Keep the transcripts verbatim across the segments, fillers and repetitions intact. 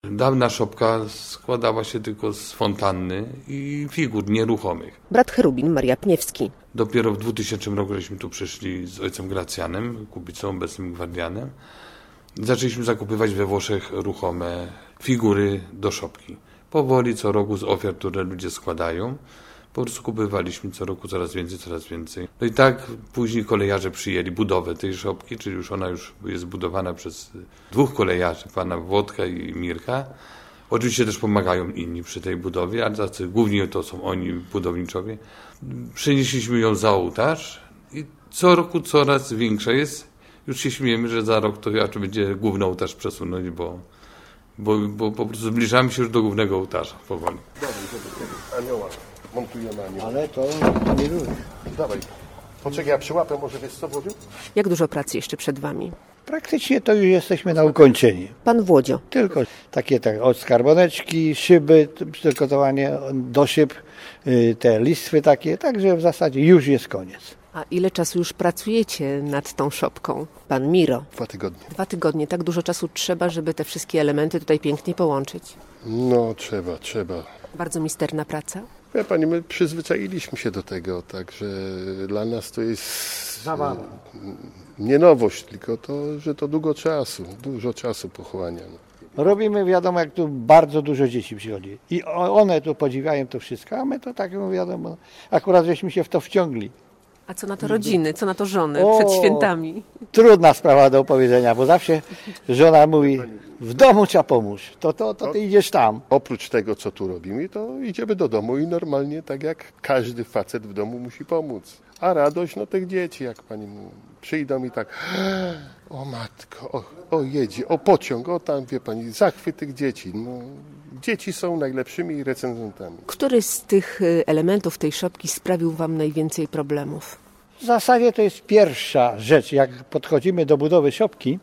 Dawna szopka składała się tylko z fontanny i figur nieruchomych. Brat Cherubin, Maria Pniewski. Dopiero w dwutysięcznym roku żeśmy tu przyszli z ojcem Gracjanem, Kubicą, obecnym gwardianem. Zaczęliśmy zakupywać we Włoszech ruchome figury do szopki. Powoli co roku z ofiar, które ludzie składają, po prostu kupywaliśmy co roku coraz więcej, coraz więcej. No i tak później kolejarze przyjęli budowę tej szopki, czyli już ona już jest budowana przez dwóch kolejarzy, pana Włodka i Mirka. Oczywiście też pomagają inni przy tej budowie, ale tacy, głównie to są oni, budowniczowie. Przenieśliśmy ją za ołtarz i co roku coraz większa jest. Już się śmiejemy, że za rok to raczej będzie główny ołtarz przesunąć, bo, bo, bo po prostu zbliżamy się już do głównego ołtarza powoli. Dawaj, anioła. Montujemy anioła. Ale to nie lubię. Dawaj. Poczekaj, ja przyłapę, może wiesz co, Włodziu? Jak dużo pracy jeszcze przed wami? Praktycznie to już jesteśmy na ukończeniu. Pan Włodzio. Tylko takie tak, od skarboneczki, szyby, przygotowanie do szyb, te listwy takie, także w zasadzie już jest koniec. A ile czasu już pracujecie nad tą szopką? Pan Miro. Dwa tygodnie. Dwa tygodnie. Tak dużo czasu trzeba, żeby te wszystkie elementy tutaj pięknie połączyć. No, trzeba, trzeba. Bardzo misterna praca. Wie pani, my przyzwyczailiśmy się do tego, także dla nas to jest Zabawa. nie nowość, tylko to, że to długo czasu, dużo czasu pochłania. Robimy, wiadomo, jak tu bardzo dużo dzieci przychodzi. I one tu podziwiają to wszystko, a my to tak, wiadomo, akurat żeśmy się w to wciągli. A co na to rodziny, co na to żony O, przed świętami? Trudna sprawa do opowiedzenia, bo zawsze żona mówi, w domu trzeba pomóc, to, to, to ty idziesz tam. Oprócz tego, co tu robimy, to idziemy do domu i normalnie, tak jak każdy facet w domu musi pomóc. A radość, no tych dzieci, jak pani mówi, przyjdą i tak, o matko, o, o jedzie, o pociąg, o tam, wie pani, zachwyt tych dzieci. No, dzieci są najlepszymi recenzentami. Który z tych elementów tej szopki sprawił wam najwięcej problemów? W zasadzie to jest pierwsza rzecz, jak podchodzimy do budowy szopki,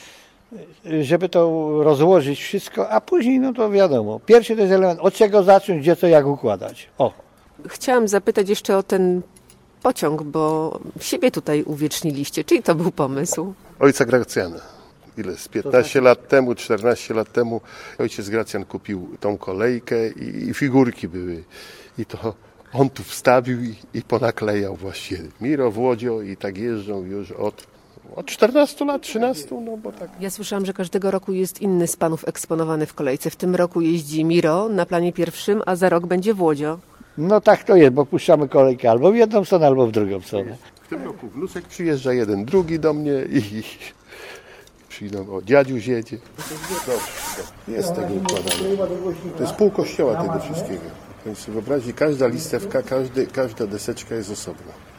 żeby to rozłożyć wszystko, a później, no to wiadomo, pierwszy to jest element, od czego zacząć, gdzie co, jak układać. O. Chciałam zapytać jeszcze o ten pociąg, bo siebie tutaj uwieczniliście. Czyli to był pomysł? Ojca Gracjana. Ile? Z piętnaście lat temu, czternaście lat temu ojciec Gracjan kupił tą kolejkę i, i figurki były. I to on tu wstawił i, i ponaklejał właściwie. Miro, Włodzio i tak jeżdżą już od, od czternastu lat, trzynastu, no bo tak. Ja słyszałam, że każdego roku jest inny z panów eksponowany w kolejce. W tym roku jeździ Miro na planie pierwszym, a za rok będzie Włodzio. No tak to jest, bo puszczamy kolejkę albo w jedną stronę, albo w drugą stronę. W tym roku wnuczek przyjeżdża jeden, drugi do mnie i przyjdą, o dziadziuś jedzie. Dobrze, jest tego układane. To jest pół kościoła tego wszystkiego. Więc wyobraźcie, każda listewka, każdy, każda deseczka jest osobna.